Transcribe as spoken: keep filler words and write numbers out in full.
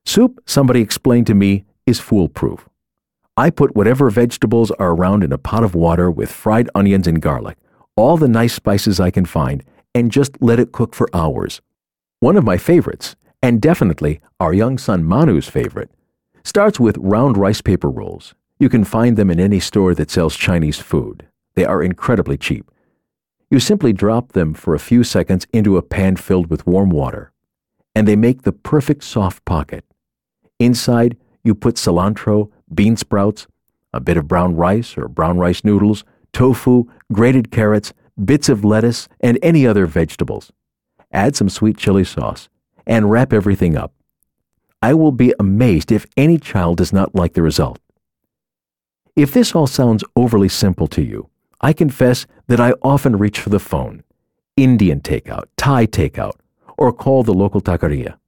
Soup, somebody explained to me, is foolproof. I put whatever vegetables are around in a pot of water with fried onions and garlic, all the nice spices I can find, and just let it cook for hours. One of my favorites, and definitely our young son Manu's favorite, starts with round rice paper rolls. You can find them in any store that sells Chinese food. They are incredibly cheap. You simply drop them for a few seconds into a pan filled with warm water, and they make the perfect soft pocket. Inside, you put cilantro, bean sprouts, a bit of brown rice or brown rice noodles, tofu, grated carrots, bits of lettuce, and any other vegetables. Add some sweet chili sauce, and wrap everything up. I will be amazed if any child does not like the result. If this all sounds overly simple to you, I confess that I often reach for the phone, Indian takeout, Thai takeout, or call the local taqueria.